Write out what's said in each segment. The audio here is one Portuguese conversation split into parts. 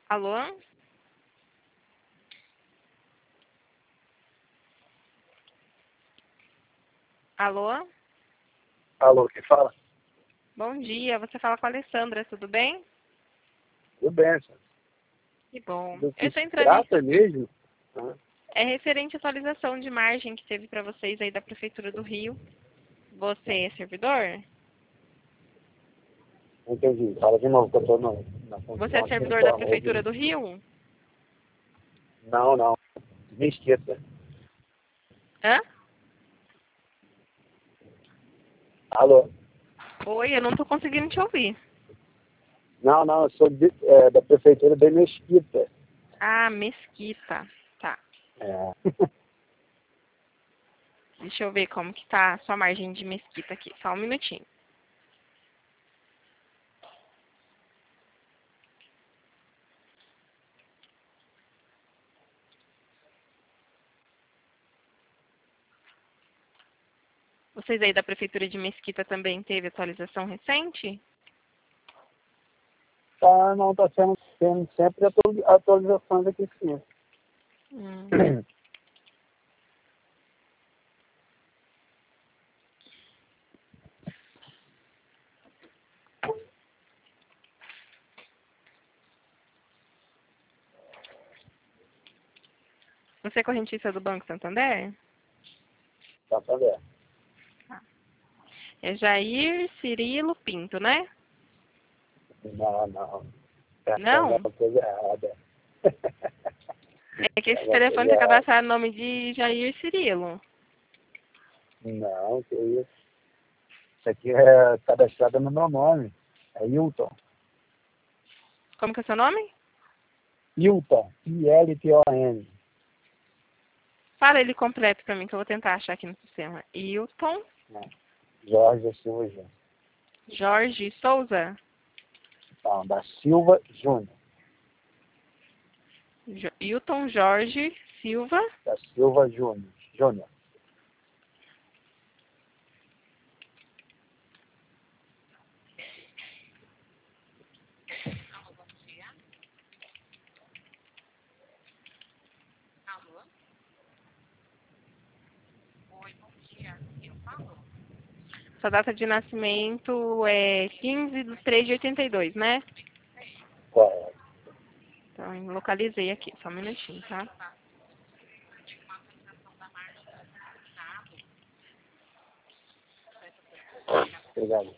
Alô? Alô? Alô, quem fala? Bom dia, você fala com a Alessandra, tudo bem? Tudo bem, senhor. Que bom. Do Eu que estou se entrando trata mesmo? É referente à atualização de margem que teve para vocês aí da Prefeitura do Rio. Você é servidor? Não entendi. Fala de novo, que eu estou na Você é função servidor da espiritual. Prefeitura do Rio? Não, não. Mesquita. Hã? Alô? Oi, eu não estou conseguindo te ouvir. Não, não, eu sou da prefeitura de Mesquita. Ah, Mesquita. Tá. É. Deixa eu ver como que tá a sua margem de Mesquita aqui. Só um minutinho. Vocês aí da Prefeitura de Mesquita também teve atualização recente? Tá, não, está tendo sempre atualizações aqui sim. Hum. Você é correntista do Banco Santander? Tá sabendo. É Jair Cirilo Pinto, né? Não, não. Tá falando Não? uma coisa errada. É que É esse uma telefone coisa tá errada. cadastrado no nome de Jair Cirilo. Não, que isso. Isso aqui é cadastrado no meu nome. É Hilton. Como que é o seu nome? Hilton. ILTON. Fala ele completo pra mim, que eu vou tentar achar aqui no sistema. Hilton Jorge Silva Júnior. Jorge Souza? Não, da Silva Júnior. Hilton Jorge Silva? Da Silva Júnior. Júnior. Sua data de nascimento é 15/3/82, né? Correto. Então, eu localizei aqui. Só um minutinho, tá? Obrigado.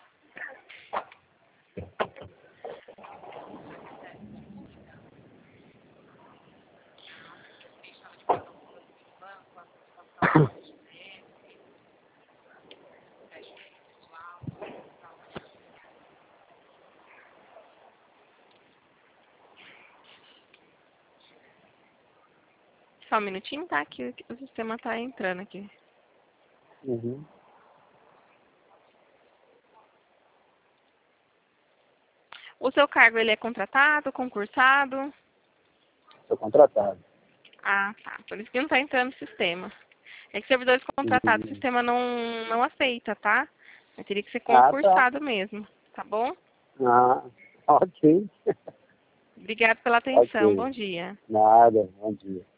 Só um minutinho, tá? Que o sistema tá entrando aqui. Uhum. O seu cargo, ele é contratado, concursado? Sou contratado. Ah, tá. Por isso que não tá entrando no sistema. É que servidores contratados o Uhum. sistema não aceita, tá? Mas teria que ser Ah, tá. concursado mesmo, tá bom? Ah, ok. Obrigada pela atenção. Ok. Bom dia. Nada. Bom dia.